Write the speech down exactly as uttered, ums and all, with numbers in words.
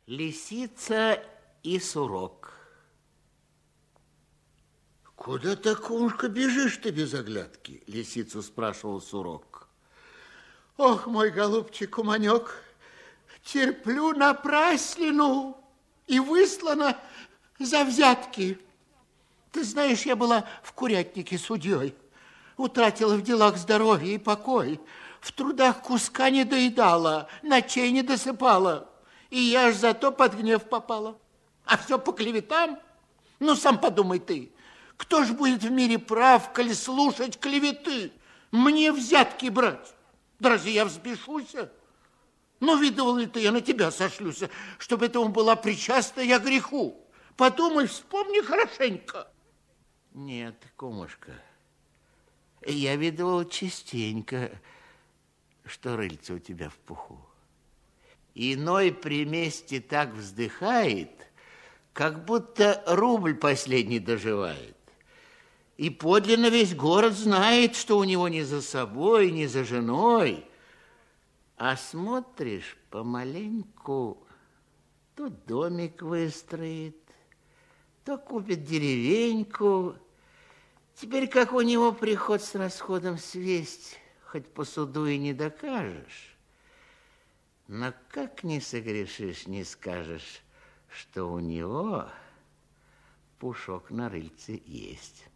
Лисица и сурок. Куда так, умушка, бежишь ты без оглядки? Лисицу спрашивал сурок. Ох, мой голубчик Куманек, терплю напраслину и выслана за взятки. Ты знаешь, я была в курятнике судьей, утратила в делах здоровье и покой, в трудах куска не доедала, ночей не досыпала, и я ж зато под гнев попала. А все по клеветам? Ну, сам подумай ты, кто ж будет в мире прав, коли слушать клеветы? Мне взятки брать? Да разве я взбешусь? Ну, видывал ли ты, я на тебя сошлюсь, чтобы этому была причастна я греху. Подумай, вспомни хорошенько. Нет, кумушка, я видывал частенько, что рыльце у тебя в пуху. Иной при месте так вздыхает, как будто рубль последний доживает. И подлинно весь город знает, что у него ни за собой, ни за женой. А смотришь помаленьку, то домик выстроит, то купит деревеньку. Теперь как у него приход с расходом свесть, хоть по суду и не докажешь. Но как не согрешишь, не скажешь, что у него пушок на рыльце есть.